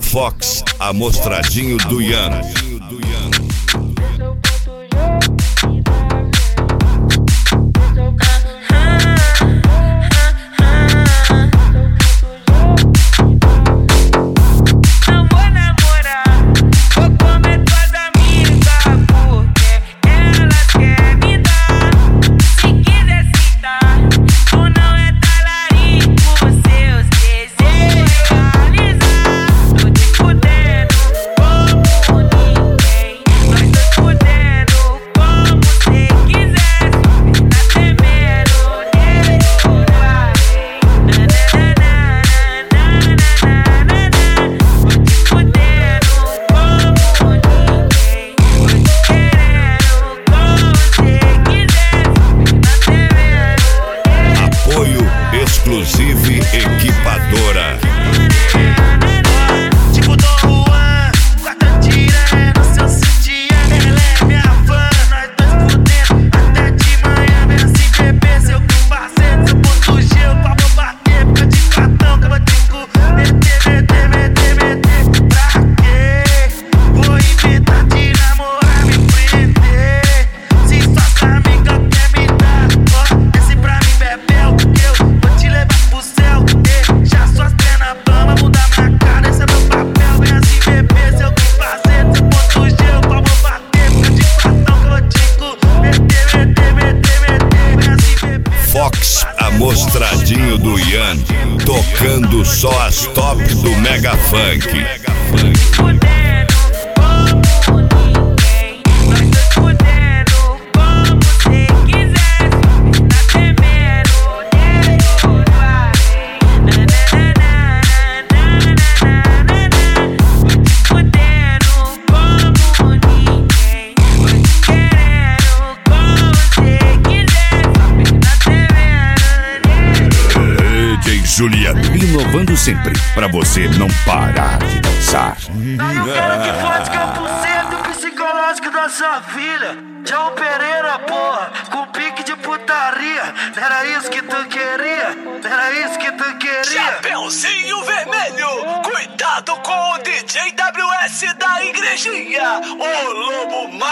Fox Amostradinho do Ian. Exclusive Equipadora. Tipo Dom Juan, quarta tira no seu sutiã. Ela é minha fã, nós dois fudendo até de manhã. Vem assim beber, seu parceiro, seu ponto G. Eu vou bater, fica de cartão, que eu vou te meter. Pra quê? Vou inventar de namorar, me prender. Se suas amigas quer me dar, ó, desce pra mim, bebel, que eu vou te levar pro céu. Já suas pernas bamba, muda minha cara, esse é meu papel. Vem assim beber, seu que fazer, seu ponto G. Eu vou bater, fica de cartão, que eu vou te meter. Vem assim beber. Fox Amostradinho do Ian, tocando só as top do Mega Funk. Juliano, inovando sempre, pra você não parar de dançar. Eu quero que fode 100% do psicológico da sua filha. João Pereira, porra, com pique de putaria. Não era isso que tu queria? Não era isso que tu queria? Chapeuzinho vermelho, cuidado com o DJ WS da igrejinha, o lobo